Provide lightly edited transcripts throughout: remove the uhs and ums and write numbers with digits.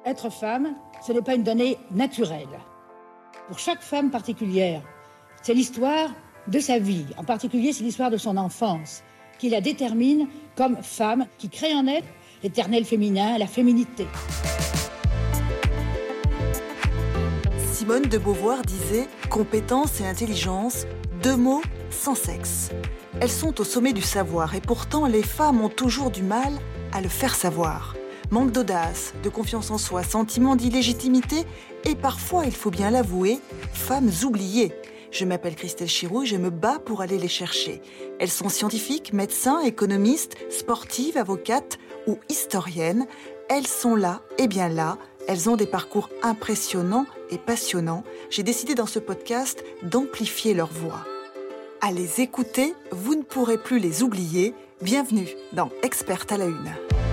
Être femme, ce n'est pas une donnée naturelle. Pour chaque femme particulière, c'est l'histoire de sa vie. En particulier, c'est l'histoire de son enfance qui la détermine comme femme, qui crée en elle l'éternel féminin, la féminité. Simone de Beauvoir disait « compétence et intelligence, deux mots sans sexe ». Elles sont au sommet du savoir et pourtant les femmes ont toujours du mal à le faire savoir. Manque d'audace, de confiance en soi, sentiment d'illégitimité et parfois, il faut bien l'avouer, femmes oubliées. Je m'appelle Christelle Chiroux et je me bats pour aller les chercher. Elles sont scientifiques, médecins, économistes, sportives, avocates ou historiennes. Elles sont là, et bien là. Elles ont des parcours impressionnants et passionnants. J'ai décidé dans ce podcast d'amplifier leur voix. À les écouter, vous ne pourrez plus les oublier. Bienvenue dans Experte à la Une.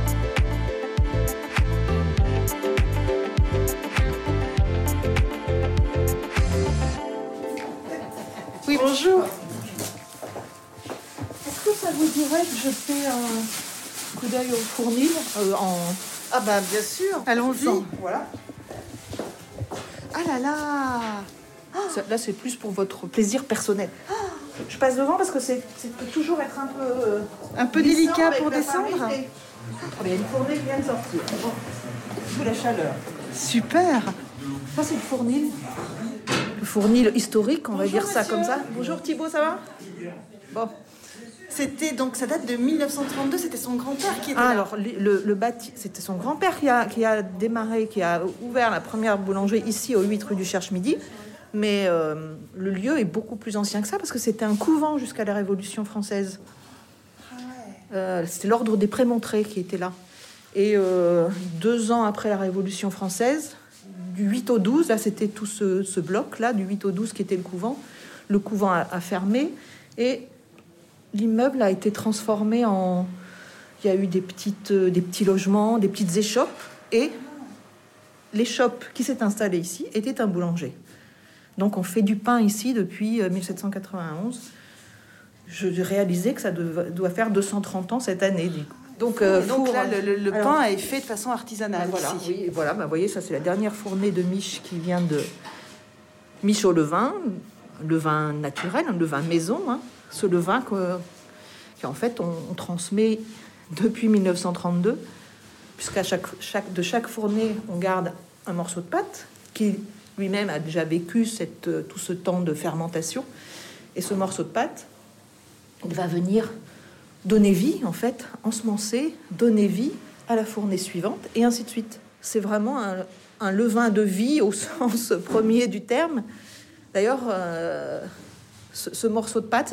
Oui, bonjour. Est-ce que ça vous dirait de jeter un coup d'œil au fournil Ah ben bien sûr. Allons-y. Voilà. Ah là là. Là, c'est plus pour votre plaisir personnel. Je passe devant parce que c'est peut toujours être Un peu délicat pour descendre. Il y a une fournée qui vient de sortir. Bon. Sous la chaleur. Super. Ça, c'est le fournil. Le fournil historique, on va dire ça monsieur. comme ça. Bonjour Thibaut, ça va? Bon. C'était donc ça date de 1932. C'était son grand-père qui était là. Alors le bâti, c'était son grand-père qui a démarré, qui a ouvert la première boulangerie ici au 8 rue du Cherche-Midi. Mais le lieu est beaucoup plus ancien que ça parce que c'était un couvent jusqu'à la Révolution française. C'était l'ordre des Prémontrés qui était là. Et 2 ans après la Révolution française, du 8 au 12, là c'était tout ce bloc-là, du 8 au 12 qui était le couvent. Le couvent a fermé et l'immeuble a été transformé en... Il y a eu des petits logements, des petites échoppes. Et l'échoppe qui s'est installée ici était un boulanger. Donc on fait du pain ici depuis 1791. Je réalisais que ça doit faire 230 ans cette année. Donc là, le pain est fait de façon artisanale. Voilà, ici. oui, voilà, vous voyez, ça c'est la dernière fournée de miche qui vient de miche au levain naturel, un levain maison. Ce levain qu'en fait on transmet depuis 1932, puisqu'à chaque fournée on garde un morceau de pâte qui lui-même a déjà vécu tout ce temps de fermentation. Et ce morceau de pâte, il va venir donner vie, en fait, ensemencer, donner vie à la fournée suivante, et ainsi de suite. C'est vraiment un levain de vie au sens premier du terme. D'ailleurs, ce morceau de pâte,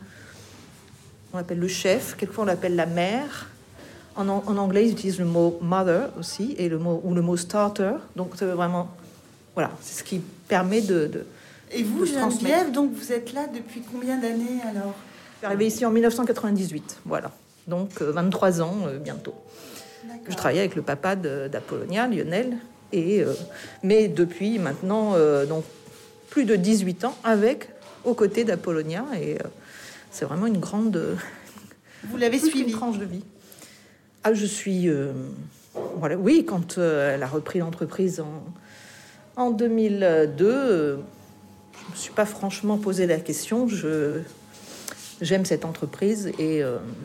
on l'appelle le chef, quelquefois on l'appelle la mère. En anglais, ils utilisent le mot mother aussi, et le mot starter. Donc, c'est vraiment... Voilà, c'est ce qui permet de Et vous, Geneviève, donc vous êtes là depuis combien d'années alors? Je suis arrivée ici en 1998, voilà. Donc 23 ans bientôt. D'accord. Je travaillais avec le papa d'Apollonia, Lionel, mais depuis maintenant donc plus de 18 ans aux côtés d'Apollonia, et c'est vraiment une grande... Vous l'avez suivi? Une tranche de vie. Ah, je suis... voilà, oui, quand elle a repris l'entreprise en 2002, je ne me suis pas franchement posé la question. J'aime cette entreprise et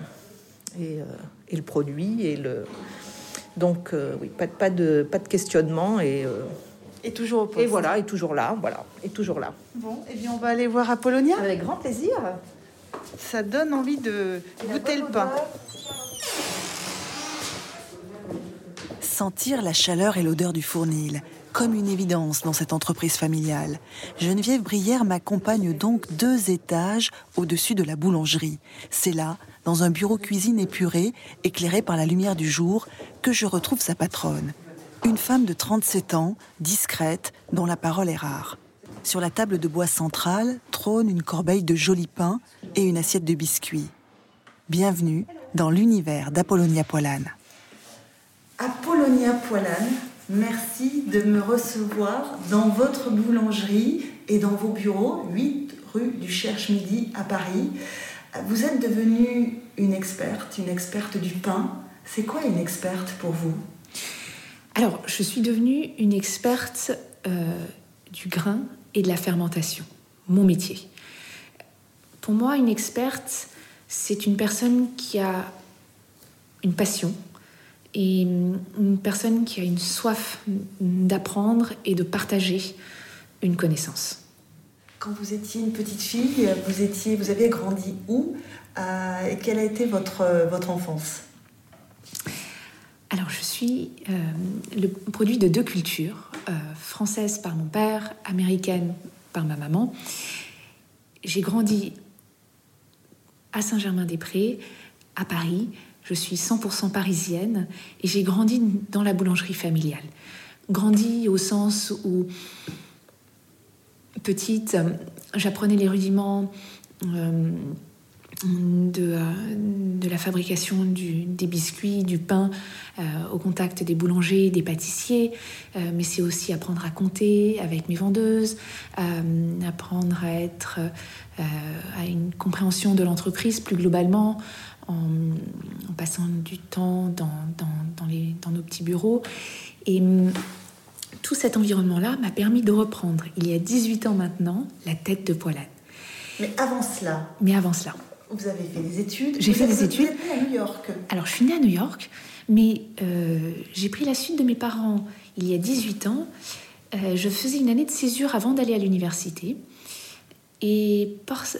le produit. Donc, oui, pas de questionnement. Et toujours au poste. Et voilà, et toujours là. Bon, et bien on va aller voir Apollonia. Avec grand plaisir. Ça donne envie de goûter le pain. Sentir la chaleur et l'odeur du fournil, comme une évidence dans cette entreprise familiale. Geneviève Brière m'accompagne donc 2 étages au-dessus de la boulangerie. C'est là, dans un bureau cuisine épuré, éclairé par la lumière du jour, que je retrouve sa patronne. Une femme de 37 ans, discrète, dont la parole est rare. Sur la table de bois centrale trône une corbeille de joli pain et une assiette de biscuits. Bienvenue dans l'univers d'Apollonia Poilâne. Apollonia Poilâne, merci de me recevoir dans votre boulangerie et dans vos bureaux, 8 rue du Cherche-Midi à Paris. Vous êtes devenue une experte du pain. C'est quoi une experte pour vous? Alors, je suis devenue une experte du grain et de la fermentation, mon métier. Pour moi, une experte, c'est une personne qui a une passion et une personne qui a une soif d'apprendre et de partager une connaissance. Quand vous étiez une petite fille, vous avez grandi où et quelle a été votre enfance? Alors, je suis le produit de 2 cultures, française par mon père, américaine par ma maman. J'ai grandi à Saint-Germain-des-Prés, à Paris. Je suis 100% parisienne et j'ai grandi dans la boulangerie familiale. Grandi au sens où, petite, j'apprenais les rudiments de la fabrication des biscuits, du pain au contact des boulangers, des pâtissiers, mais c'est aussi apprendre à compter avec mes vendeuses, apprendre à une compréhension de l'entreprise plus globalement, en passant du temps dans nos petits bureaux. Et tout cet environnement-là m'a permis de reprendre, il y a 18 ans maintenant, la tête de Poilane. Mais avant cela, vous avez fait des études. J'ai fait des études. Vous êtes née à New York. Alors, je suis née à New York, mais j'ai pris la suite de mes parents il y a 18 ans. Je faisais une année de césure avant d'aller à l'université. Et parce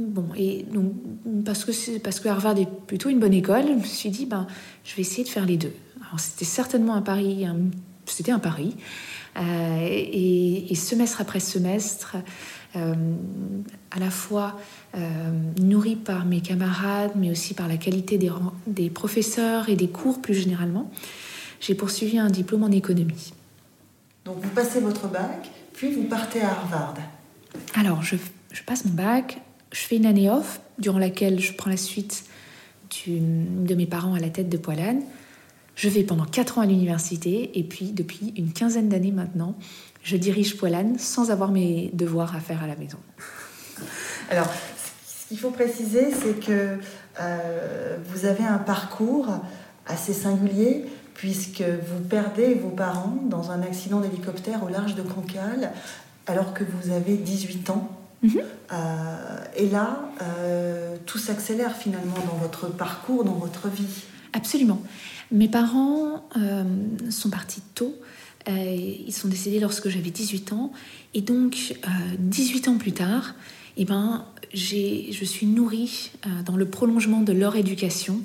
que Harvard est plutôt une bonne école, je me suis dit, je vais essayer de faire les deux. Alors, c'était certainement un pari. C'était un pari. Et semestre après semestre, à la fois nourri par mes camarades, mais aussi par la qualité des professeurs et des cours plus généralement, j'ai poursuivi un diplôme en économie. Donc vous passez votre bac, puis vous partez à Harvard. Alors, je passe mon bac, je fais une année off, durant laquelle je prends la suite de mes parents à la tête de Poilane. Je vais pendant 4 ans à l'université, et puis depuis une 15aine d'années maintenant, je dirige Poilane sans avoir mes devoirs à faire à la maison. Alors, ce qu'il faut préciser, c'est que vous avez un parcours assez singulier, puisque vous perdez vos parents dans un accident d'hélicoptère au large de Cancale, alors que vous avez 18 ans. Et là, tout s'accélère finalement dans votre parcours, dans votre vie. Absolument. Mes parents sont partis tôt. Ils sont décédés lorsque j'avais 18 ans. Et donc, 18 ans plus tard, je suis nourrie dans le prolongement de leur éducation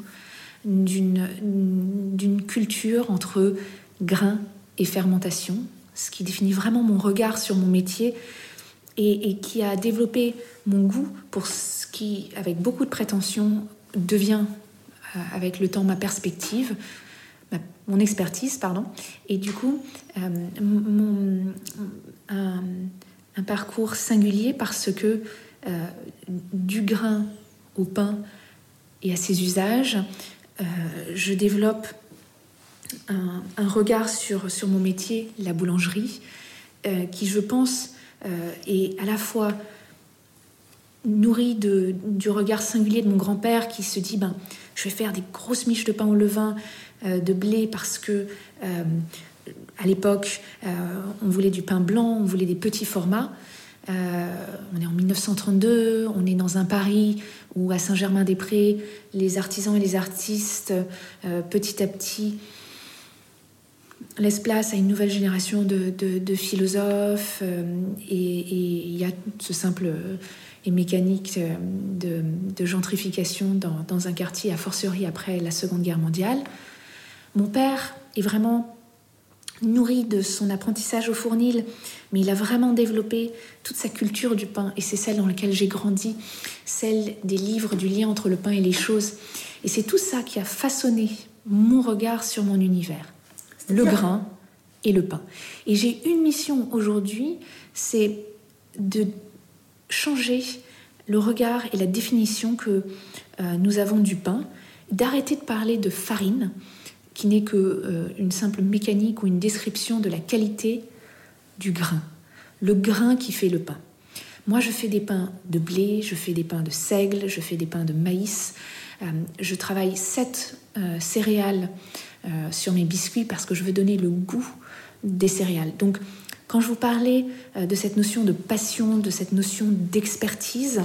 d'une culture entre grain et fermentation, ce qui définit vraiment mon regard sur mon métier et qui a développé mon goût pour ce qui, avec beaucoup de prétention, devient avec le temps ma perspective, mon expertise, pardon. Et du coup, un parcours singulier parce que du grain au pain et à ses usages, je développe un regard sur mon métier, la boulangerie, qui, je pense, est à la fois nourri du regard singulier de mon grand-père qui se dit je vais faire des grosses miches de pain au levain de blé parce que à l'époque on voulait du pain blanc, on voulait des petits formats. On est en 1932, on est dans un Paris où à Saint-Germain-des-Prés les artisans et les artistes petit à petit laisse place à une nouvelle génération de philosophes et il y a ce simple et mécanique de gentrification dans un quartier, à fortiori après la Seconde Guerre mondiale. Mon père est vraiment nourri de son apprentissage au fournil, mais il a vraiment développé toute sa culture du pain, et c'est celle dans laquelle j'ai grandi, celle des livres, du lien entre le pain et les choses. Et c'est tout ça qui a façonné mon regard sur mon univers, le grain et le pain. Et j'ai une mission aujourd'hui, c'est de changer le regard et la définition que nous avons du pain, d'arrêter de parler de farine, qui n'est qu'une simple mécanique ou une description de la qualité du grain. Le grain qui fait le pain. Moi, je fais des pains de blé, je fais des pains de seigle, je fais des pains de maïs. Je travaille 7 céréales sur mes biscuits parce que je veux donner le goût des céréales. Donc, quand je vous parlais de cette notion de passion, de cette notion d'expertise,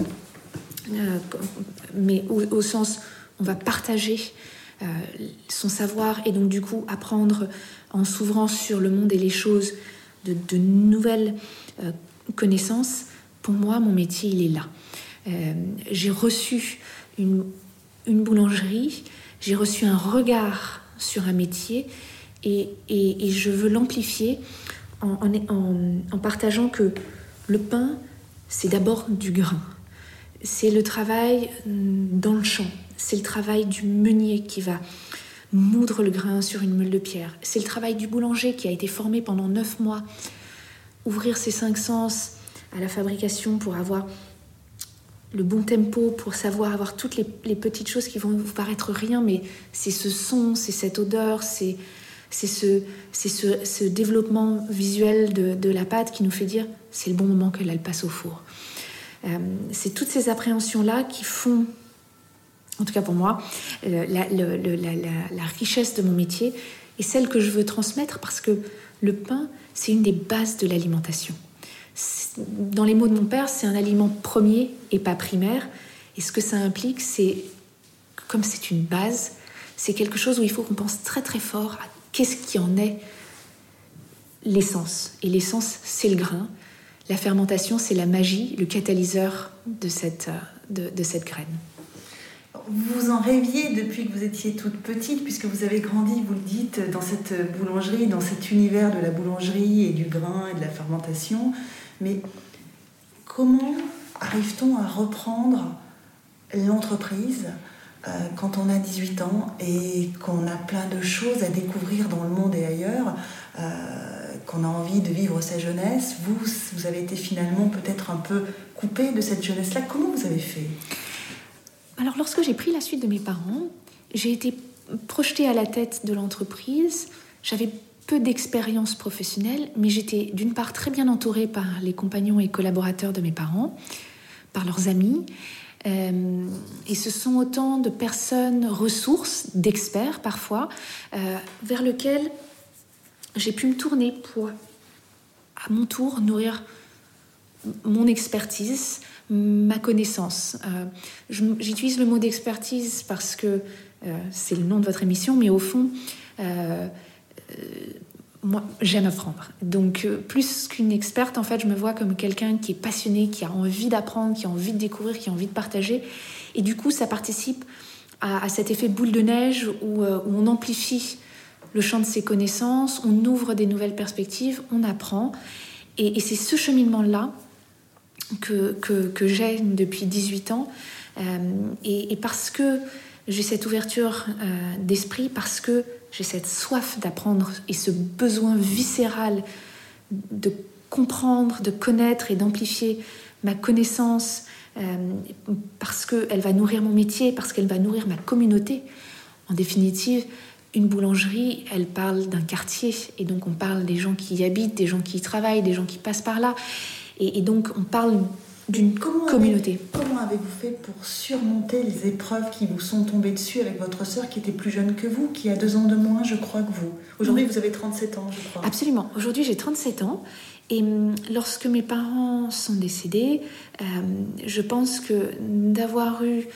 mais au sens, on va partager son savoir et donc du coup apprendre en s'ouvrant sur le monde et les choses de nouvelles connaissances. Pour moi, mon métier, il est là. J'ai reçu une boulangerie, j'ai reçu un regard sur un métier et je veux l'amplifier en partageant que le pain, c'est d'abord du grain. C'est le travail dans le champ. C'est le travail du meunier qui va moudre le grain sur une meule de pierre. C'est le travail du boulanger qui a été formé pendant 9 mois. Ouvrir ses 5 sens à la fabrication pour avoir le bon tempo, pour savoir avoir toutes les petites choses qui vont vous paraître rien, mais c'est ce son, c'est cette odeur, c'est ce développement visuel de la pâte qui nous fait dire c'est le bon moment qu'elle elle passe au four. C'est toutes ces appréhensions-là qui font, en tout cas pour moi, la richesse de mon métier et celle que je veux transmettre parce que le pain, c'est une des bases de l'alimentation. Dans les mots de mon père, c'est un aliment premier et pas primaire. Et ce que ça implique, c'est, comme c'est une base, c'est quelque chose où il faut qu'on pense très très fort à qu'est-ce qui en est l'essence. Et l'essence, c'est le grain. La fermentation, c'est la magie, le catalyseur de cette graine. Vous en rêviez depuis que vous étiez toute petite, puisque vous avez grandi, vous le dites, dans cette boulangerie, dans cet univers de la boulangerie et du grain et de la fermentation. Mais comment arrive-t-on à reprendre l'entreprise quand on a 18 ans et qu'on a plein de choses à découvrir dans le monde et ailleurs, qu'on a envie de vivre sa jeunesse? Vous avez été finalement peut-être un peu coupé de cette jeunesse-là. Comment vous avez fait? Alors, lorsque j'ai pris la suite de mes parents, j'ai été projetée à la tête de l'entreprise. J'avais peu d'expérience professionnelle, mais j'étais d'une part très bien entourée par les compagnons et collaborateurs de mes parents, par leurs amis. Et ce sont autant de personnes ressources, d'experts parfois, vers lesquels j'ai pu me tourner pour, à mon tour, nourrir mon expertise, ma connaissance. J'utilise le mot d'expertise parce que c'est le nom de votre émission, mais au fond, moi, j'aime apprendre. Donc, plus qu'une experte, en fait, je me vois comme quelqu'un qui est passionné, qui a envie d'apprendre, qui a envie de découvrir, qui a envie de partager. Et du coup, ça participe à cet effet boule de neige où on amplifie le champ de ses connaissances, on ouvre des nouvelles perspectives, on apprend. Et c'est ce cheminement-là que j'ai depuis 18 ans. Et parce que j'ai cette ouverture d'esprit, parce que j'ai cette soif d'apprendre et ce besoin viscéral de comprendre, de connaître et d'amplifier ma connaissance, parce qu'elle va nourrir mon métier, parce qu'elle va nourrir ma communauté. En définitive, une boulangerie, elle parle d'un quartier, et donc on parle des gens qui y habitent, des gens qui y travaillent, des gens qui passent par là, et donc on parle d'une communauté. Comment avez-vous fait pour surmonter les épreuves qui vous sont tombées dessus avec votre sœur qui était plus jeune que vous, qui a 2 ans de moins, je crois, que vous? Aujourd'hui, vous avez 37 ans, je crois. Absolument. Aujourd'hui, j'ai 37 ans. Et lorsque mes parents sont décédés, je pense que d'avoir eu...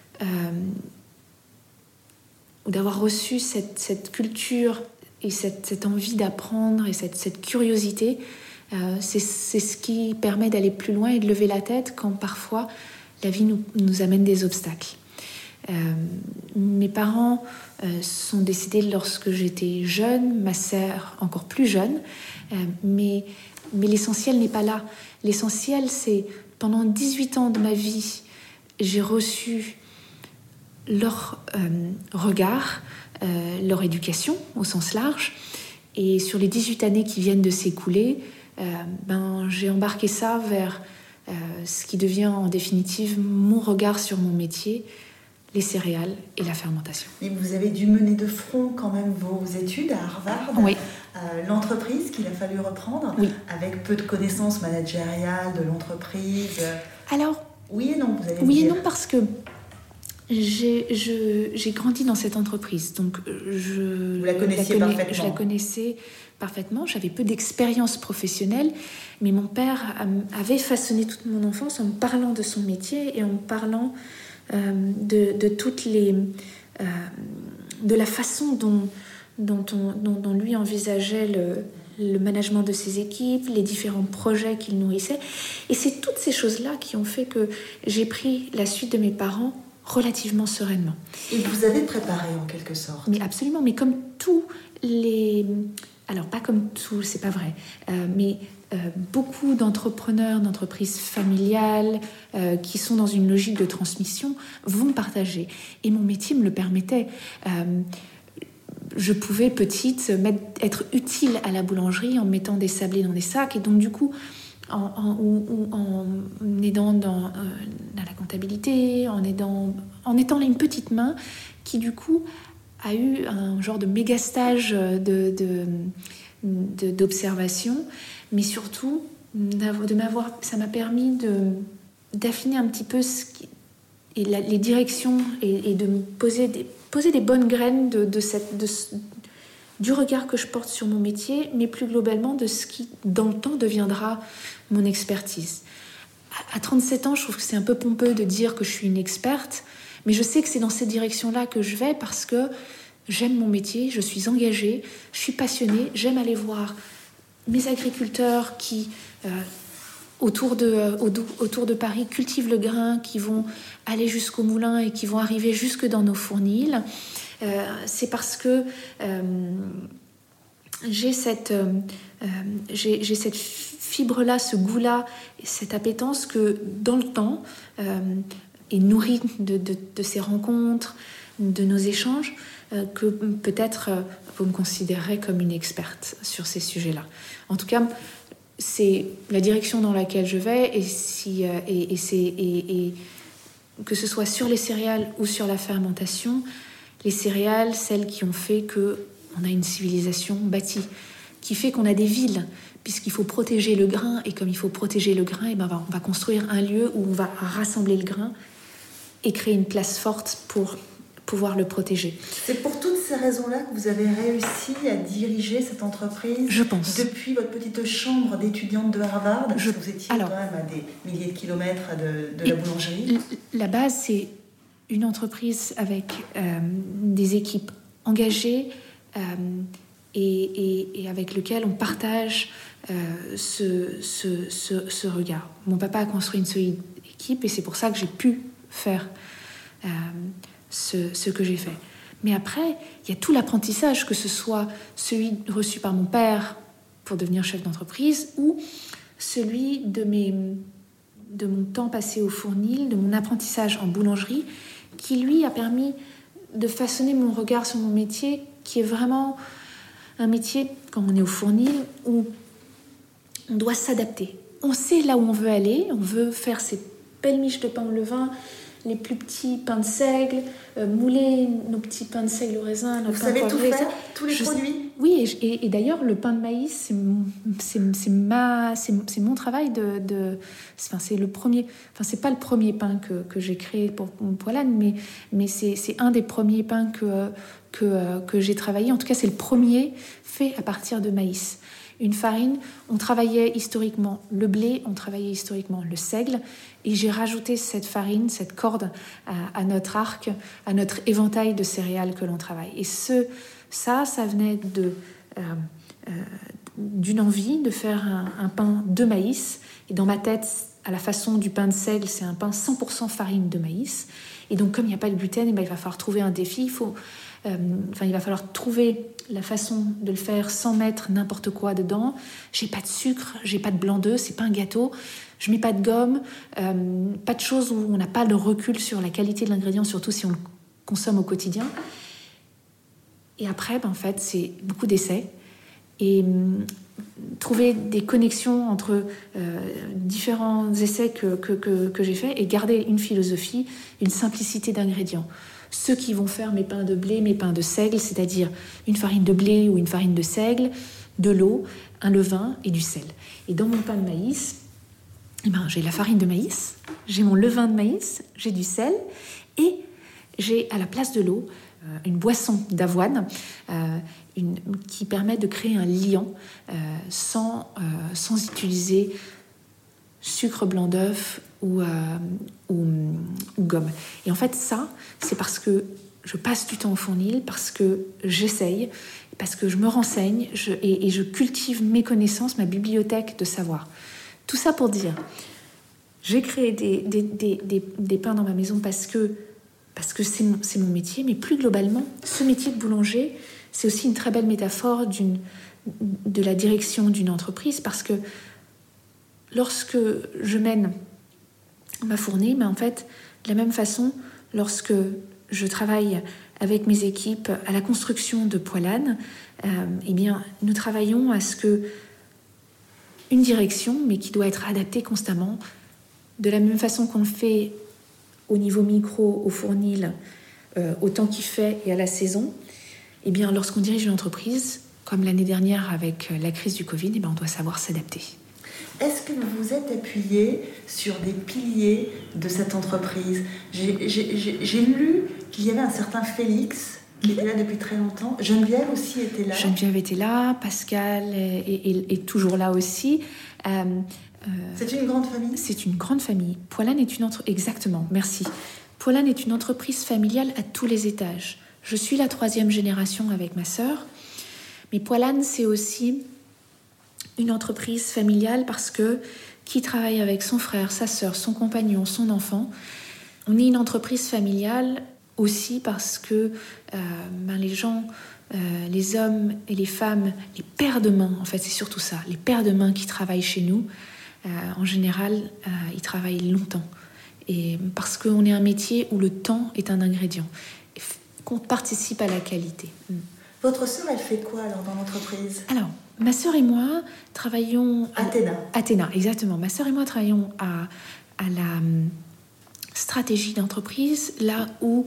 ou d'avoir reçu cette culture et cette envie d'apprendre et cette curiosité, c'est ce qui permet d'aller plus loin et de lever la tête quand parfois la vie nous amène des obstacles. Mes parents sont décédés lorsque j'étais jeune, ma sœur encore plus jeune, mais l'essentiel n'est pas là. L'essentiel, c'est pendant 18 ans de ma vie, j'ai reçu leur regard, leur éducation au sens large, et sur les 18 années qui viennent de s'écouler, j'ai embarqué ça vers ce qui devient en définitive mon regard sur mon métier, les céréales et la fermentation. Et vous avez dû mener de front quand même vos études à Harvard, oui. L'entreprise qu'il a fallu reprendre, oui. Avec peu de connaissances managériales de l'entreprise. Alors, oui et non, vous allez oui dire. et non, parce que J'ai grandi dans cette entreprise, donc Vous la connaissiez parfaitement. Je la connaissais parfaitement. J'avais peu d'expérience professionnelle, mais mon père avait façonné toute mon enfance en me parlant de son métier et en me parlant de toutes les de la façon dont lui envisageait le management de ses équipes, les différents projets qu'il nourrissait. Et c'est toutes ces choses-là qui ont fait que j'ai pris la suite de mes parents relativement sereinement. Et vous avez préparé en quelque sorte. Mais absolument, mais comme tous les... Alors pas comme tous, c'est pas vrai, mais beaucoup d'entrepreneurs, d'entreprises familiales qui sont dans une logique de transmission vont partager. Et mon métier me le permettait. Je pouvais, petite, être utile à la boulangerie en mettant des sablés dans des sacs. Et donc, du coup, en aidant dans la comptabilité, en étant une petite main qui, du coup, a eu un genre de méga stage d'observation. Mais surtout, ça m'a permis d'affiner un petit peu les directions et de me poser des bonnes graines du regard que je porte sur mon métier, mais plus globalement de ce qui, dans le temps, deviendra mon expertise. À 37 ans, je trouve que c'est un peu pompeux de dire que je suis une experte, mais je sais que c'est dans cette direction-là que je vais parce que j'aime mon métier, je suis engagée, je suis passionnée, j'aime aller voir mes agriculteurs qui... autour de Paris, cultivent le grain, qui vont aller jusqu'au moulin et qui vont arriver jusque dans nos fournils. C'est parce que j'ai cette fibre-là, ce goût-là, cette appétence que, dans le temps, et nourrie de ces rencontres, de nos échanges, que peut-être vous me considérerez comme une experte sur ces sujets-là. En tout cas, c'est la direction dans laquelle je vais et que ce soit sur les céréales ou sur la fermentation, les céréales, celles qui ont fait qu'on a une civilisation bâtie, qui fait qu'on a des villes, puisqu'il faut protéger le grain, et comme il faut protéger le grain, et ben on va construire un lieu où on va rassembler le grain et créer une place forte pour pouvoir le protéger. C'est pour toutes ces raisons-là que vous avez réussi à diriger cette entreprise. Je pense. Depuis votre petite chambre d'étudiante de Harvard, vous étiez quand même à des milliers de kilomètres de la boulangerie. La base, c'est une entreprise avec des équipes engagées et avec lesquelles on partage ce regard. Mon papa a construit une solide équipe et c'est pour ça que j'ai pu faire ce que j'ai fait. Mais après, il y a tout l'apprentissage, que ce soit celui reçu par mon père pour devenir chef d'entreprise ou celui de mon temps passé au fournil, de mon apprentissage en boulangerie, qui lui a permis de façonner mon regard sur mon métier, qui est vraiment un métier, quand on est au fournil, où on doit s'adapter. On sait là où on veut aller, on veut faire ces belles miches de pain au levain, les plus petits pains de seigle, mouler nos petits pains de seigle au raisin. Vous savez tout faire, tous les produits. Oui, et d'ailleurs, le pain de maïs, c'est mon travail c'est le premier... Enfin, c'est pas le premier pain que j'ai créé pour Poilâne, mais c'est un des premiers pains que j'ai travaillé. En tout cas, c'est le premier fait à partir de maïs. Une farine, on travaillait historiquement le blé, on travaillait historiquement le seigle, et j'ai rajouté cette farine, cette corde à notre arc, à notre éventail de céréales que l'on travaille. Et ça venait d'une envie de faire un pain de maïs. Et dans ma tête, à la façon du pain de seigle, c'est un pain 100% farine de maïs. Et donc, comme il n'y a pas de gluten, il va falloir trouver un défi. Il va falloir trouver la façon de le faire sans mettre n'importe quoi dedans. J'ai pas de sucre, j'ai pas de blanc d'œuf, c'est pas un gâteau. Je mets pas de gomme, pas de choses où on n'a pas le recul sur la qualité de l'ingrédient, surtout si on le consomme au quotidien. Et après, en fait, c'est beaucoup d'essais et trouver des connexions entre différents essais que j'ai faits et garder une philosophie, une simplicité d'ingrédients. Ceux qui vont faire mes pains de blé, mes pains de seigle, c'est-à-dire une farine de blé ou une farine de seigle, de l'eau, un levain et du sel. Et dans mon pain de maïs, j'ai la farine de maïs, j'ai mon levain de maïs, j'ai du sel et j'ai à la place de l'eau une boisson d'avoine qui permet de créer un liant sans utiliser sucre blanc d'œuf ou gomme. Et en fait, ça, c'est parce que je passe du temps au fournil, parce que j'essaye, parce que je me renseigne et je cultive mes connaissances, ma bibliothèque de savoir. Tout ça pour dire, j'ai créé des pains dans ma maison parce que c'est mon métier, mais plus globalement, ce métier de boulanger, c'est aussi une très belle métaphore de la direction d'une entreprise, parce que lorsque je mène ma fournée, mais en fait, de la même façon, lorsque je travaille avec mes équipes à la construction de Poilâne, eh bien, nous travaillons à ce que une direction, mais qui doit être adaptée constamment, de la même façon qu'on le fait au niveau micro, au fournil, au temps qu'il fait et à la saison, eh bien, lorsqu'on dirige une entreprise, comme l'année dernière avec la crise du Covid, eh bien, on doit savoir s'adapter. Est-ce que vous vous êtes appuyé sur des piliers de cette entreprise ? J'ai lu qu'il y avait un certain Félix qui était là depuis très longtemps. Geneviève aussi était là. Geneviève était là, Pascal est toujours là aussi. C'est une grande famille ? C'est une grande famille. Poilâne est une entreprise... Exactement, merci. Poilâne est une entreprise familiale à tous les étages. Je suis la 3e génération avec ma sœur, mais Poilâne, c'est aussi une entreprise familiale parce que qui travaille avec son frère, sa sœur, son compagnon, son enfant. On est une entreprise familiale aussi parce que les gens, les hommes et les femmes, les pères de main, en fait c'est surtout ça, les pères de main qui travaillent chez nous, en général, ils travaillent longtemps. Et parce qu'on est un métier où le temps est un ingrédient, qu'on participe à la qualité. Votre sœur, elle fait quoi alors dans l'entreprise ? Alors, ma sœur et moi travaillons... Athéna, exactement. Ma sœur et moi travaillons à la stratégie d'entreprise, là où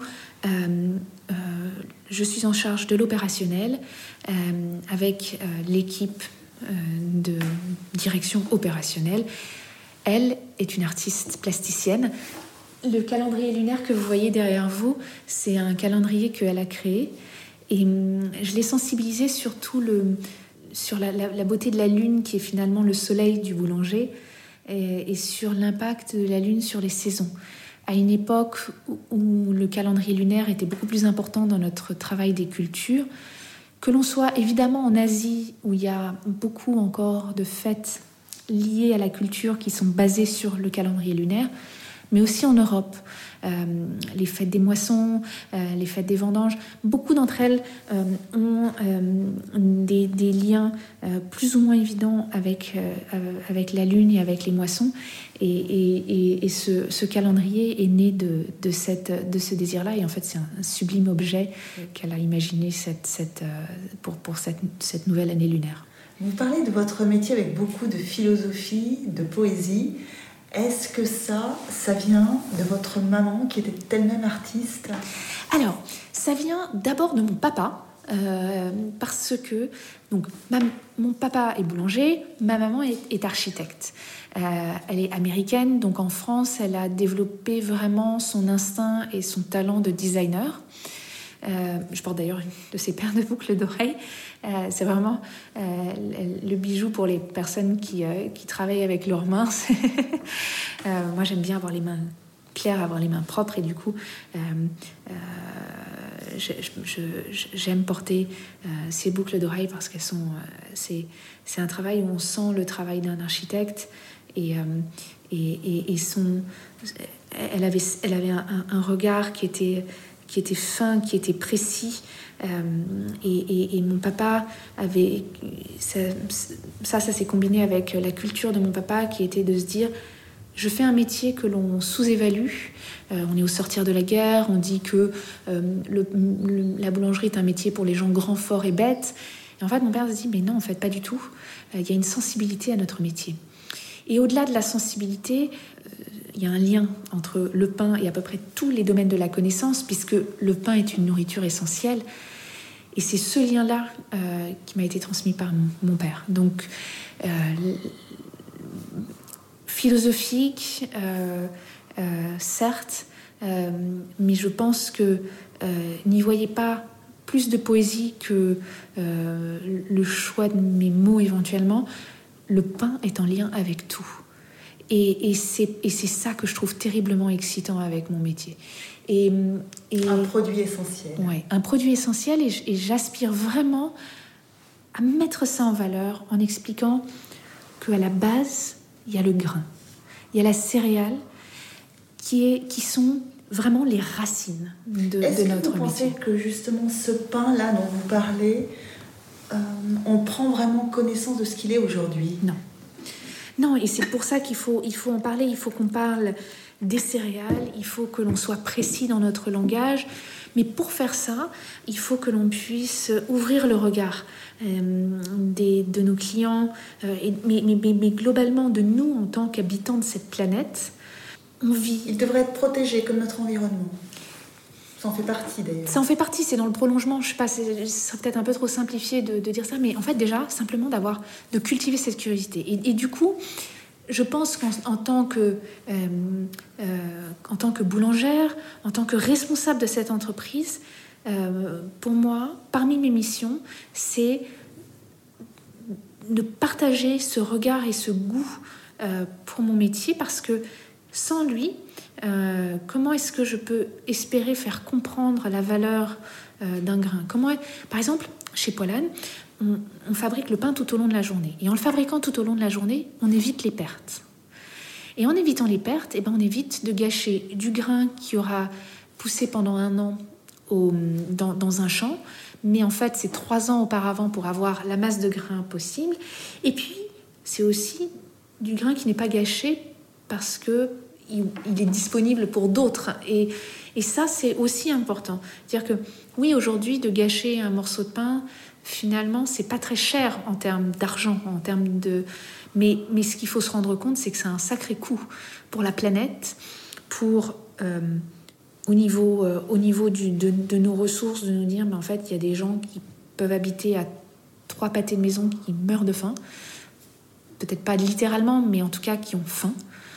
je suis en charge de l'opérationnel avec l'équipe de direction opérationnelle. Elle est une artiste plasticienne. Le calendrier lunaire que vous voyez derrière vous, c'est un calendrier qu'elle a créé. Et je l'ai sensibilisée surtout sur la beauté de la lune, qui est finalement le soleil du boulanger, et sur l'impact de la lune sur les saisons. À une époque où le calendrier lunaire était beaucoup plus important dans notre travail des cultures, que l'on soit évidemment en Asie, où il y a beaucoup encore de fêtes liées à la culture qui sont basées sur le calendrier lunaire, mais aussi en Europe. Les fêtes des moissons, les fêtes des vendanges, beaucoup d'entre elles ont des liens plus ou moins évidents avec la lune et avec les moissons. Et ce calendrier est né de ce désir-là. Et en fait, c'est un sublime objet qu'elle a imaginé pour cette nouvelle année lunaire. Vous parlez de votre métier avec beaucoup de philosophie, de poésie. Est-ce que ça vient de votre maman qui était elle-même artiste ? Alors, ça vient d'abord de mon papa, parce que donc, mon papa est boulanger, ma maman est architecte. Elle est américaine, donc en France, elle a développé vraiment son instinct et son talent de designer. Je porte d'ailleurs une de ses paires de boucles d'oreilles. C'est vraiment le bijou pour les personnes qui travaillent avec leurs mains. Moi, j'aime bien avoir les mains claires, avoir les mains propres, et du coup, j'aime porter ces boucles d'oreilles parce qu'elles sont. C'est un travail où on sent le travail d'un architecte et elle avait un regard qui était fin, qui était précis, et mon papa avait ça s'est combiné avec la culture de mon papa, qui était de se dire: je fais un métier que l'on sous-évalue. On est au sortir de la guerre, on dit que la boulangerie est un métier pour les gens grands, forts et bêtes. Et en fait, mon père se dit: mais non, en fait, pas du tout. Il y a une sensibilité à notre métier. Et au-delà de la sensibilité, il y a un lien entre le pain et à peu près tous les domaines de la connaissance, puisque le pain est une nourriture essentielle. Et c'est ce lien-là qui m'a été transmis par mon père. Donc, philosophique, certes, mais je pense que n'y voyez pas plus de poésie que le choix de mes mots éventuellement. Le pain est en lien avec tout. Et c'est ça que je trouve terriblement excitant avec mon métier. Et un produit essentiel. Ouais, un produit essentiel, et j'aspire vraiment à mettre ça en valeur en expliquant qu'à la base, il y a le grain, il y a la céréale qui sont vraiment les racines de notre métier. Est-ce que vous pensez que justement ce pain-là dont vous parlez, on prend vraiment connaissance de ce qu'il est aujourd'hui ? Non, et c'est pour ça qu'il faut en parler, il faut qu'on parle des céréales, il faut que l'on soit précis dans notre langage, mais pour faire ça, il faut que l'on puisse ouvrir le regard de nos clients, mais globalement de nous en tant qu'habitants de cette planète. On vit. Il devrait être protégé comme notre environnement. Ça en fait partie d'ailleurs. Ça en fait partie, c'est dans le prolongement. Je sais pas, ce serait peut-être un peu trop simplifié de dire ça, mais en fait déjà, simplement de cultiver cette curiosité. Et du coup, je pense qu'en tant que boulangère, en tant que responsable de cette entreprise, pour moi, parmi mes missions, c'est de partager ce regard et ce goût pour mon métier, parce que sans lui, comment est-ce que je peux espérer faire comprendre la valeur d'un grain ? Par exemple, chez Poilane, on fabrique le pain tout au long de la journée. Et en le fabriquant tout au long de la journée, on évite les pertes. Et en évitant les pertes, on évite de gâcher du grain qui aura poussé pendant 1 an dans un champ, mais en fait c'est 3 ans auparavant pour avoir la masse de grain possible. Et puis c'est aussi du grain qui n'est pas gâché parce que il est disponible pour d'autres. Et ça, c'est aussi important. C'est-à-dire que, oui, aujourd'hui, de gâcher un morceau de pain, finalement, c'est pas très cher en termes d'argent, mais ce qu'il faut se rendre compte, c'est que c'est un sacré coût pour la planète, au niveau de nos ressources, de nous dire, mais en fait, il y a des gens qui peuvent habiter à 3 pâtés de maison qui meurent de faim. Peut-être pas littéralement, mais en tout cas qui ont faim.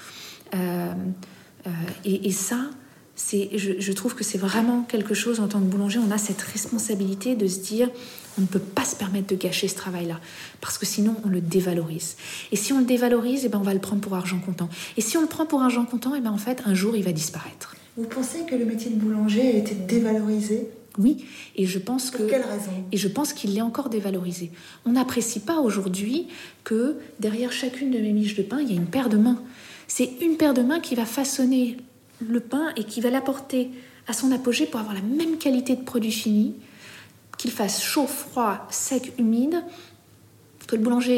Et ça, je trouve que c'est vraiment quelque chose, en tant que boulanger, on a cette responsabilité de se dire, on ne peut pas se permettre de gâcher ce travail-là, parce que sinon on le dévalorise. Et si on le dévalorise, on va le prendre pour argent comptant. Et si on le prend pour argent comptant, en fait, un jour, il va disparaître. Vous pensez que le métier de boulanger a été dévalorisé ? Oui, et je pense Pour quelle raison ? Et je pense qu'il l'est encore dévalorisé. On n'apprécie pas aujourd'hui que derrière chacune de mes miches de pain, il y a une paire de mains. C'est une paire de mains qui va façonner le pain et qui va l'apporter à son apogée pour avoir la même qualité de produit fini, qu'il fasse chaud, froid, sec, humide, que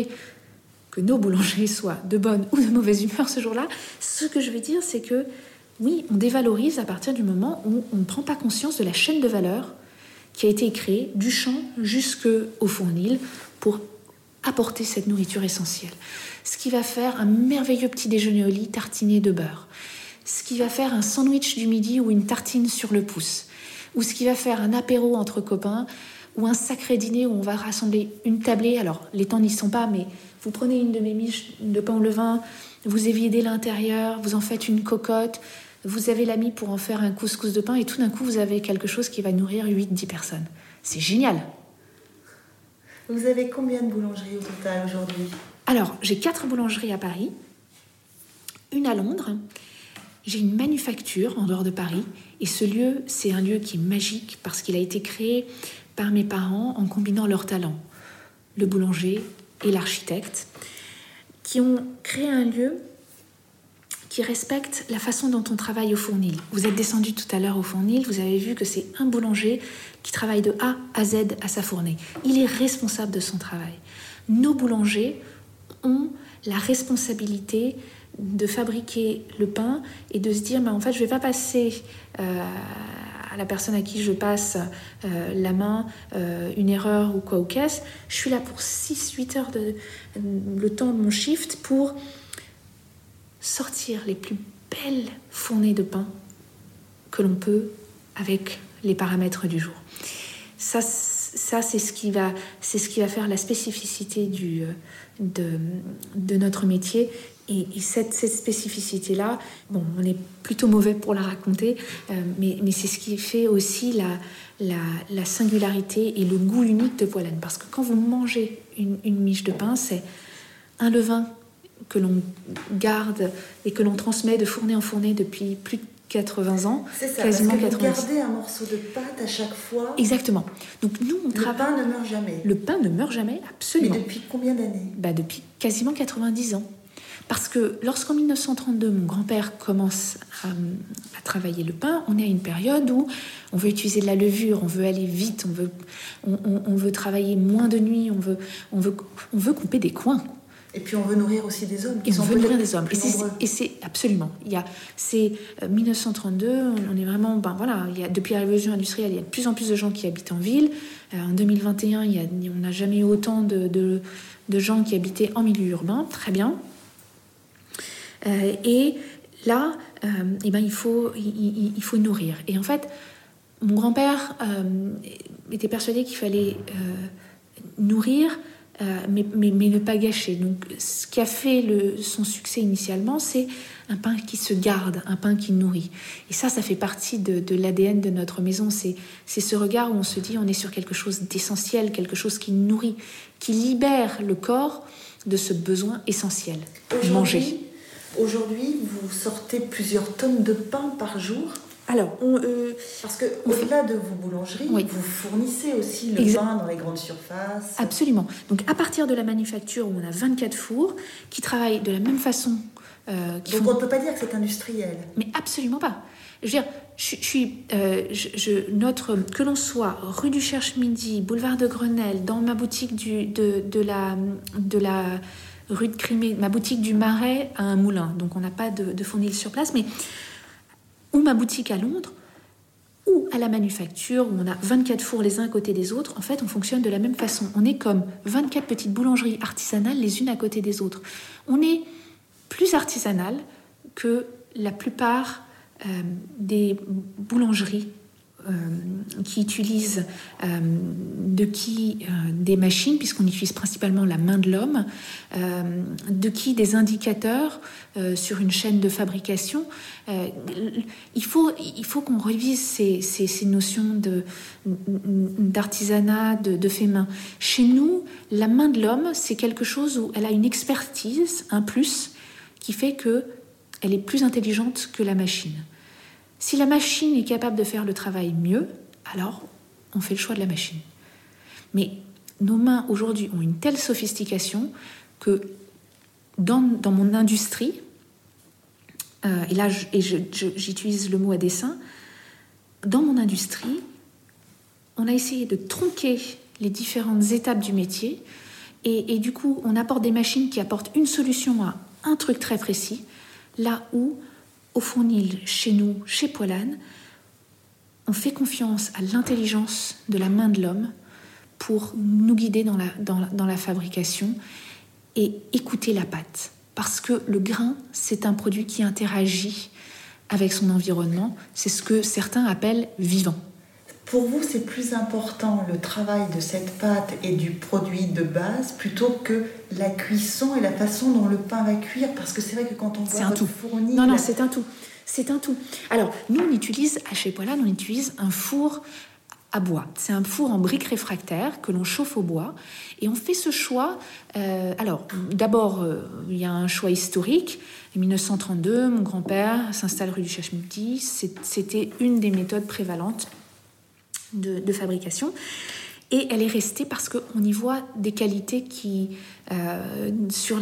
nos boulangers soient de bonne ou de mauvaise humeur ce jour-là. Ce que je veux dire, c'est que oui, on dévalorise à partir du moment où on ne prend pas conscience de la chaîne de valeur qui a été créée du champ jusqu'au fournil pour apporter cette nourriture essentielle. Ce qui va faire un merveilleux petit déjeuner au lit tartiné de beurre. Ce qui va faire un sandwich du midi ou une tartine sur le pouce. Ou ce qui va faire un apéro entre copains ou un sacré dîner où on va rassembler une tablée. Alors, les temps n'y sont pas, mais vous prenez une de mes miches de pain au levain, vous évidez l'intérieur, vous en faites une cocotte, vous avez la mie pour en faire un couscous de pain et tout d'un coup, vous avez quelque chose qui va nourrir 8-10 personnes. C'est génial. Vous avez combien de boulangeries au total aujourd'hui ? Alors, j'ai 4 boulangeries à Paris, une à Londres. J'ai une manufacture en dehors de Paris. Et ce lieu, c'est un lieu qui est magique parce qu'il a été créé par mes parents en combinant leurs talents, le boulanger et l'architecte, qui ont créé un lieu qui respecte la façon dont on travaille au fournil. Vous êtes descendu tout à l'heure au fournil, vous avez vu que c'est un boulanger qui travaille de A à Z à sa fournée. Il est responsable de son travail. Nos boulangers ont la responsabilité de fabriquer le pain et de se dire, mais en fait, je ne vais pas passer à la personne à qui je passe la main, une erreur ou quoi ou qu'est-ce. Je suis là pour 6-8 heures, le temps de mon shift, pour sortir les plus belles fournées de pain que l'on peut avec les paramètres du jour. Ça, ça, c'est ce qui va faire la spécificité de notre métier. Et cette spécificité-là, bon, on est plutôt mauvais pour la raconter, mais c'est ce qui fait aussi la singularité et le goût unique de Poilâne. Parce que quand vous mangez une miche de pain, c'est un levain que l'on garde et que l'on transmet de fournée en fournée depuis plus de 80 ans. C'est ça, quasiment parce que 80. vous gardez un morceau de pâte à chaque fois. Exactement. Donc nous, on travaille... Le pain ne meurt jamais. Le pain ne meurt jamais, absolument. Mais depuis combien d'années ? Depuis quasiment 90 ans. Parce que lorsqu'en 1932, mon grand-père commence à travailler le pain, on est à une période où on veut utiliser de la levure, on veut aller vite, on veut travailler moins de nuit, on veut couper des coins. Et puis on veut nourrir aussi des hommes. Et on veut nourrir des hommes. Et c'est absolument. C'est 1932, on est vraiment... depuis la révolution industrielle, il y a de plus en plus de gens qui habitent en ville. En 2021, on n'a jamais eu autant de gens qui habitaient en milieu urbain. Très bien. Et là, il faut nourrir. Et en fait, mon grand-père était persuadé qu'il fallait nourrir, mais ne pas gâcher. Donc, ce qui a fait son succès initialement, c'est un pain qui se garde, un pain qui nourrit. Et ça fait partie de l'ADN de notre maison. C'est ce regard où on se dit on est sur quelque chose d'essentiel, quelque chose qui nourrit, qui libère le corps de ce besoin essentiel, manger. Aujourd'hui, vous sortez plusieurs tonnes de pain par jour. Alors, parce que au-delà de vos boulangeries, oui, vous fournissez aussi le pain dans les grandes surfaces. Absolument. Donc, à partir de la manufacture, où on a 24 fours qui travaillent de la même façon. Donc, on ne peut pas dire que c'est industriel. Mais absolument pas. Je veux dire, que l'on soit rue du Cherche-Midi, boulevard de Grenelle, dans ma boutique de la rue de Crimée, ma boutique du Marais à un moulin, donc on n'a pas de fournil sur place, mais ou ma boutique à Londres, ou à la manufacture, où on a 24 fours les uns à côté des autres, en fait, on fonctionne de la même façon. On est comme 24 petites boulangeries artisanales les unes à côté des autres. On est plus artisanal que la plupart des boulangeries qui utilisent des machines, puisqu'on utilise principalement la main de l'homme, des indicateurs sur une chaîne de fabrication. Il faut qu'on révise ces notions d'artisanat, de fait main. Chez nous, la main de l'homme, c'est quelque chose où elle a une expertise, un plus, qui fait qu'elle est plus intelligente que la machine. Si la machine est capable de faire le travail mieux, alors on fait le choix de la machine. Mais nos mains aujourd'hui ont une telle sophistication que dans mon industrie, et là j'utilise le mot à dessein, dans mon industrie, on a essayé de tronquer les différentes étapes du métier et du coup on apporte des machines qui apportent une solution à un truc très précis, là où au fournil, chez nous, chez Poilâne, on fait confiance à l'intelligence de la main de l'homme pour nous guider dans la fabrication et écouter la pâte. Parce que le grain, c'est un produit qui interagit avec son environnement. C'est ce que certains appellent vivant. Pour vous, c'est plus important le travail de cette pâte et du produit de base plutôt que la cuisson et la façon dont le pain va cuire, parce que c'est vrai que quand on voit votre fournil... Non, c'est un tout. C'est un tout. Alors, nous, chez Poilâne, on utilise un four à bois. C'est un four en briques réfractaires que l'on chauffe au bois. Et on fait ce choix... alors, d'abord, il y a un choix historique. En 1932, mon grand-père s'installe rue du Cherche-Midi. C'était une des méthodes prévalentes de fabrication, et elle est restée parce qu'on y voit des qualités qui sur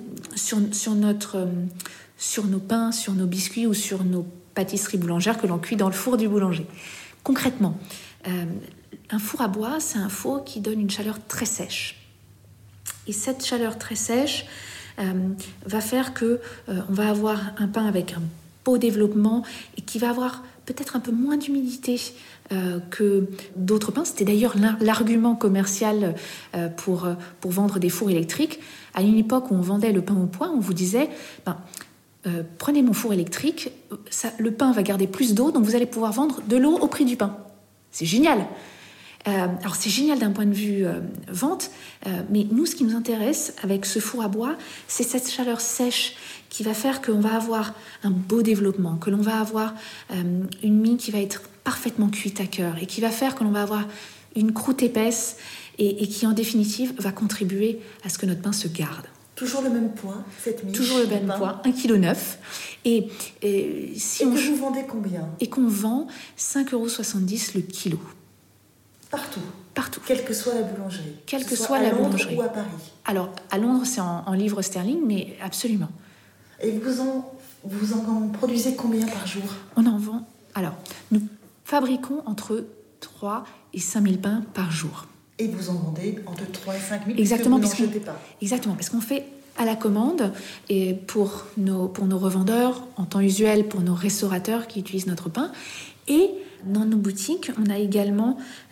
nos pains, sur nos biscuits ou sur nos pâtisseries boulangères que l'on cuit dans le four du boulanger. Concrètement, un four à bois, c'est un four qui donne une chaleur très sèche, et cette chaleur très sèche va faire que on va avoir un pain avec un beau développement et qui va avoir peut-être un peu moins d'humidité que d'autres pains. C'était d'ailleurs l'argument commercial pour vendre des fours électriques. À une époque où on vendait le pain au poids, on vous disait prenez mon four électrique, le pain va garder plus d'eau, donc vous allez pouvoir vendre de l'eau au prix du pain. C'est génial. Alors c'est génial d'un point de vue vente, mais nous, ce qui nous intéresse avec ce four à bois, c'est cette chaleur sèche qui va faire qu'on va avoir un beau développement, que l'on va avoir une mie qui va être parfaitement cuite à cœur et qui va faire que l'on va avoir une croûte épaisse et qui, en définitive, va contribuer à ce que notre pain se garde. Toujours le même poids, cette miche? Toujours le même poids, 1,9 kg. Et si que vous vendez combien? Et qu'on vend 5,70 € le kilo. Partout? Partout. Quelle que soit la boulangerie? Quelle que soit la boulangerie. Ou à Paris? Alors, à Londres, c'est en livres sterling, mais absolument. Et vous en produisez combien par jour? On en vend... Alors, nous fabriquons entre 3 et 5 000 pains par jour. Et vous en vendez entre 3 et 5 000? Exactement, parce que vous n'en jetez pas. Exactement, parce qu'on fait à la commande, et pour nos revendeurs, en temps usuel, pour nos restaurateurs qui utilisent notre pain. Et dans nos boutiques, on a également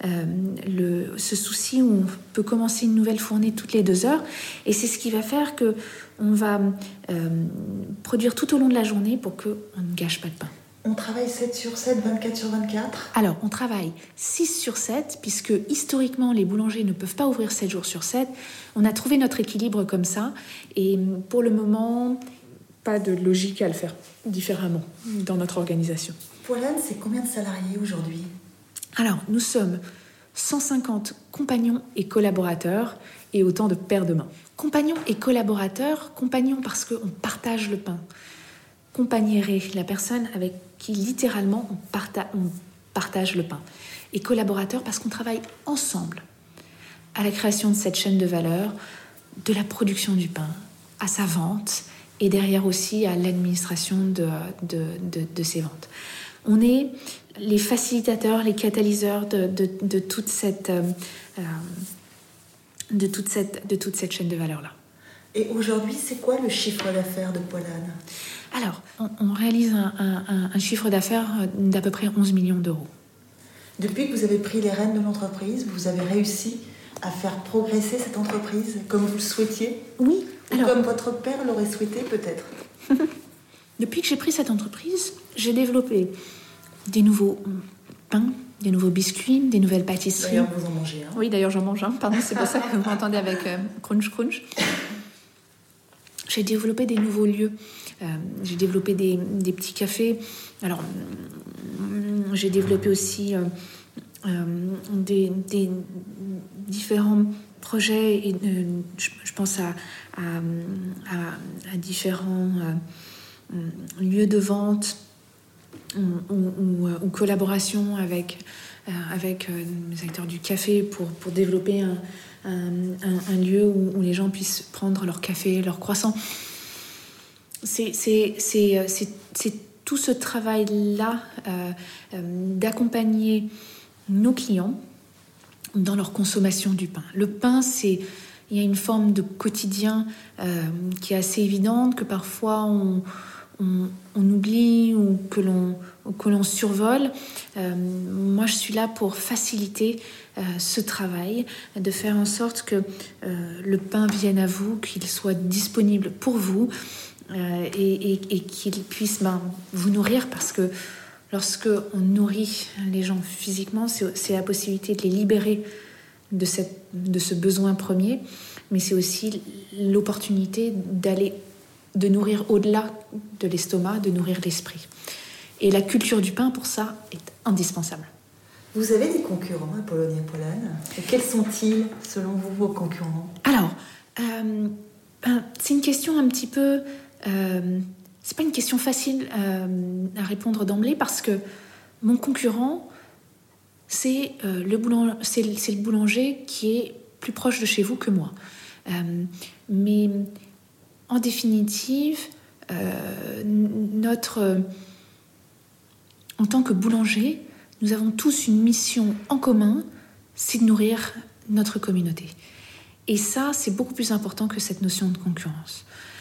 ce souci où on peut commencer une nouvelle fournée toutes les 2 heures. Et c'est ce qui va faire qu'on va produire tout au long de la journée pour qu'on ne gâche pas de pain. On travaille 7 sur 7, 24 sur 24? Alors, on travaille 6 sur 7, puisque historiquement, les boulangers ne peuvent pas ouvrir 7 jours sur 7. On a trouvé notre équilibre comme ça. Et pour le moment, pas de logique à le faire différemment dans notre organisation. Poilane, c'est combien de salariés aujourd'hui? Alors, nous sommes 150 compagnons et collaborateurs et autant de paires de mains. Compagnons et collaborateurs, compagnons parce qu'on partage le pain. Compagnérer, la personne avec qui littéralement on partage le pain. Et collaborateurs parce qu'on travaille ensemble à la création de cette chaîne de valeur, de la production du pain, à sa vente et derrière aussi à l'administration de ces ventes. On est les facilitateurs, les catalyseurs de toute cette chaîne de valeur-là. Et aujourd'hui, c'est quoi le chiffre d'affaires de Poilane? Alors, on réalise un chiffre d'affaires d'à peu près 11 millions d'euros. Depuis que vous avez pris les rênes de l'entreprise, vous avez réussi à faire progresser cette entreprise comme vous le souhaitiez? Oui. Alors, comme votre père l'aurait souhaité peut-être? Depuis que j'ai pris cette entreprise, j'ai développé des nouveaux pains, des nouveaux biscuits, des nouvelles pâtisseries. D'ailleurs, vous en mangez un. Oui, d'ailleurs, j'en mange un. Pardon, c'est pour ça que vous m'entendez avec crunch crunch. J'ai développé des nouveaux lieux. J'ai développé des petits cafés. Alors, j'ai développé aussi des différents projets. Et, je pense à différents lieux de vente ou collaboration avec les acteurs du café pour développer un lieu où les gens puissent prendre leur café, leur croissant. C'est tout ce travail-là d'accompagner nos clients dans leur consommation du pain. Le pain, il y a une forme de quotidien qui est assez évidente, que parfois on oublie ou que l'on survole. Moi, je suis là pour faciliter ce travail, de faire en sorte que le pain vienne à vous, qu'il soit disponible pour vous et qu'il puisse vous nourrir, parce que lorsque on nourrit les gens physiquement, c'est la possibilité de les libérer de ce besoin premier, mais c'est aussi l'opportunité de nourrir au-delà de l'estomac, de nourrir l'esprit. Et la culture du pain, pour ça, est indispensable. Vous avez des concurrents à Polonia Poilane? Et quels sont-ils, selon vous, vos concurrents? Alors, c'est une question un petit peu... c'est pas une question facile à répondre d'emblée, parce que mon concurrent, c'est le boulanger qui est plus proche de chez vous que moi. Mais en définitive, en tant que boulanger, nous avons tous une mission en commun, c'est de nourrir notre communauté. Et ça, c'est beaucoup plus important que cette notion de concurrence.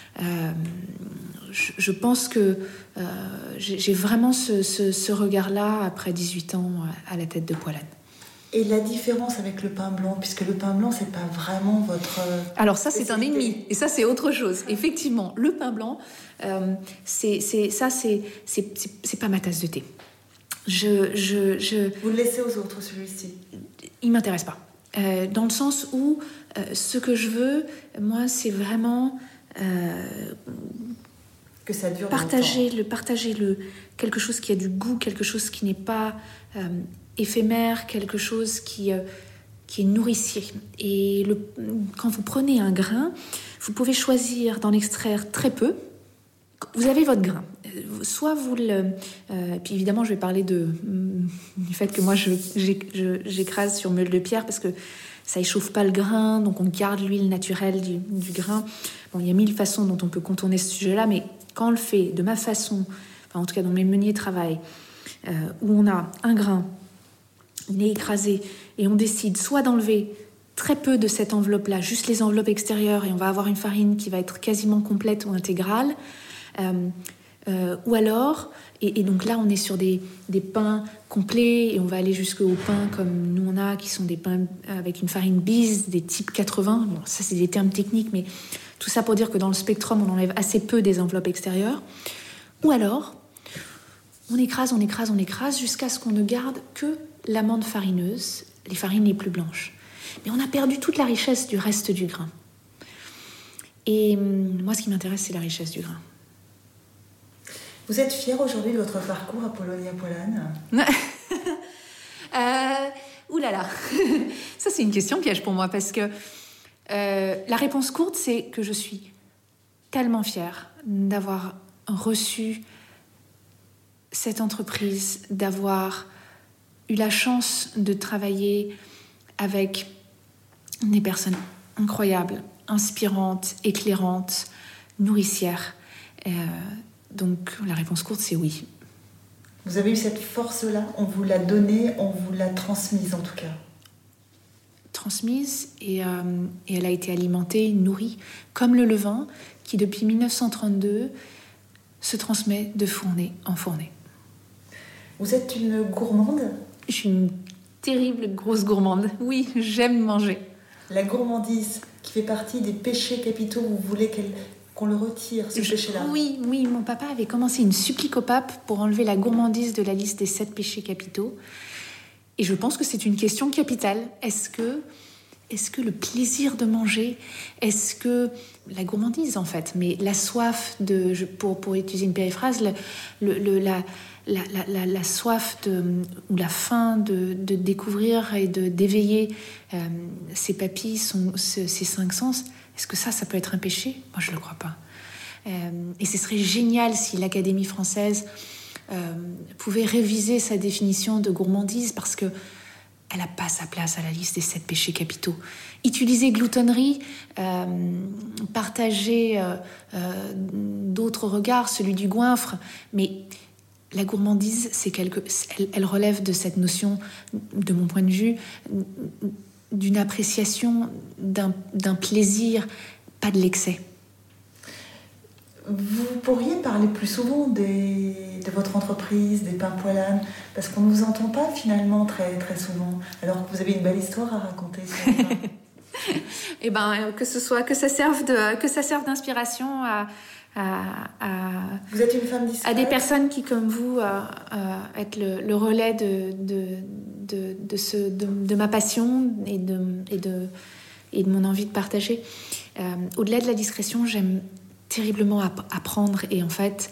Je pense que j'ai vraiment ce regard-là après 18 ans à la tête de Poilane. Et la différence avec le pain blanc, puisque le pain blanc, c'est pas vraiment votre... Alors ça, c'est un ennemi, et ça, c'est autre chose. Effectivement, le pain blanc, c'est pas ma tasse de thé. Vous le laissez aux autres, celui-ci? Il ne m'intéresse pas. Dans le sens où ce que je veux, moi, c'est vraiment que ça dure partager quelque chose qui a du goût, quelque chose qui n'est pas éphémère, quelque chose qui est nourricier. Et quand vous prenez un grain, vous pouvez choisir d'en extraire très peu. Vous avez votre grain. Soit vous puis évidemment, je vais parler du fait que moi, j'écrase sur meule de pierre parce que ça échauffe pas le grain, donc on garde l'huile naturelle du grain. Bon, il y a 1000 façons dont on peut contourner ce sujet-là, mais quand on le fait de ma façon, enfin, en tout cas dans mes meuniers de travail, où on a un grain, il est écrasé, et on décide soit d'enlever très peu de cette enveloppe-là, juste les enveloppes extérieures, et on va avoir une farine qui va être quasiment complète ou intégrale, ou alors, et donc là on est sur des pains complets, et on va aller jusqu'au pains comme nous on a, qui sont des pains avec une farine bise, des types 80, bon ça c'est des termes techniques, mais tout ça pour dire que dans le spectrum on enlève assez peu des enveloppes extérieures, ou alors on écrase jusqu'à ce qu'on ne garde que l'amande farineuse, les farines les plus blanches. Mais on a perdu toute la richesse du reste du grain. Et moi, ce qui m'intéresse, c'est la richesse du grain. Vous êtes fière aujourd'hui de votre parcours à Polonia Polan? Ouh là là. Ça, c'est une question piège pour moi, parce que la réponse courte, c'est que je suis tellement fière d'avoir reçu cette entreprise, d'avoir eu la chance de travailler avec des personnes incroyables, inspirantes, éclairantes, nourricières. Donc la réponse courte, c'est oui. Vous avez eu cette force-là, on vous l'a donnée, on vous l'a transmise en tout cas. Transmise, et elle a été alimentée, nourrie, comme le levain qui depuis 1932 se transmet de fournée en fournée. Vous êtes une gourmande? Je suis une terrible grosse gourmande. Oui, j'aime manger. La gourmandise qui fait partie des péchés capitaux, vous voulez qu'on le retire, ce péché-là? Oui, mon papa avait commencé une supplique au pape pour enlever la gourmandise de la liste des 7 péchés capitaux. Et je pense que c'est une question capitale. Est-ce que le plaisir de manger, est-ce que la gourmandise en fait, mais la soif pour utiliser une périphrase, la soif ou la faim de découvrir et d'éveiller ses papilles, ses 5 sens, est-ce que ça peut être un péché? Moi, je ne le crois pas. Et ce serait génial si l'Académie française pouvait réviser sa définition de gourmandise, parce que elle n'a pas sa place à la liste des 7 péchés capitaux. Utiliser gloutonnerie, partager d'autres regards, celui du goinfre, mais la gourmandise, elle relève de cette notion, de mon point de vue, d'une appréciation, d'un plaisir, pas de l'excès. Vous pourriez parler plus souvent de votre entreprise, des pains Poilâne, parce qu'on ne vous entend pas finalement très, très souvent, alors que vous avez une belle histoire à raconter. Eh ben, que ça serve d'inspiration vous êtes une femme discrète. À des personnes qui, comme vous, êtes le relais de ma passion et de mon envie de partager. Au-delà de la discrétion, j'aime terriblement apprendre, et en fait,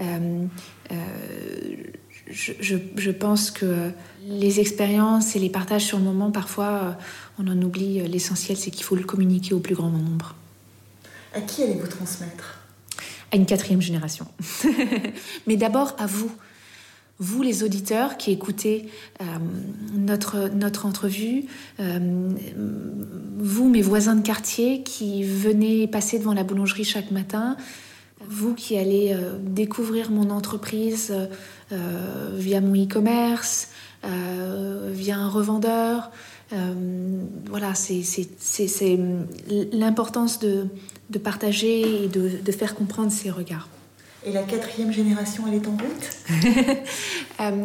je pense que les expériences et les partages sur le moment, parfois, on en oublie l'essentiel, c'est qu'il faut le communiquer au plus grand nombre. À qui allez-vous transmettre ? À une 4e génération. Mais d'abord à vous les auditeurs qui écoutez notre entrevue, vous mes voisins de quartier qui venez passer devant la boulangerie chaque matin, vous qui allez découvrir mon entreprise via mon e-commerce, via un revendeur. Voilà, c'est l'importance de partager et de faire comprendre ces regards. Et la 4e génération, elle est en route ?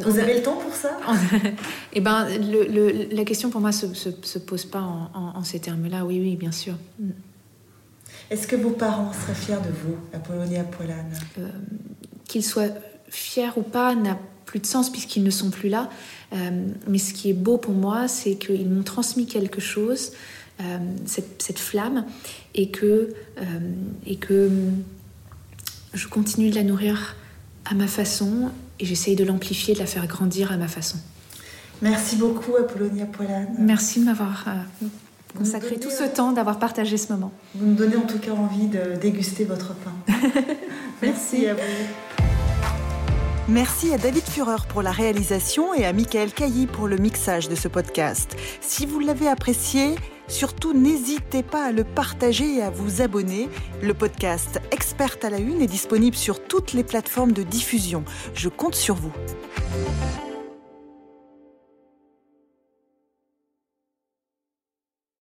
Vous avez le temps pour ça ? Eh ben, la question pour moi se pose pas en ces termes-là. Oui, bien sûr. Est-ce que vos parents seraient fiers de vous, à Polonia Polan ? Qu'ils soient fiers ou pas n'a plus de sens puisqu'ils ne sont plus là. Mais ce qui est beau pour moi, c'est qu'ils m'ont transmis quelque chose, cette flamme, et que je continue de la nourrir à ma façon et j'essaye de l'amplifier, de la faire grandir à ma façon. Merci beaucoup Apollonia Poilâne. Merci de m'avoir consacré tout ce temps, d'avoir partagé ce moment. Vous me donnez en tout cas envie de déguster votre pain. Merci à vous. Merci à David Führer pour la réalisation et à Michael Cailly pour le mixage de ce podcast. Si vous l'avez apprécié, surtout n'hésitez pas à le partager et à vous abonner. Le podcast Experte à la Une est disponible sur toutes les plateformes de diffusion. Je compte sur vous.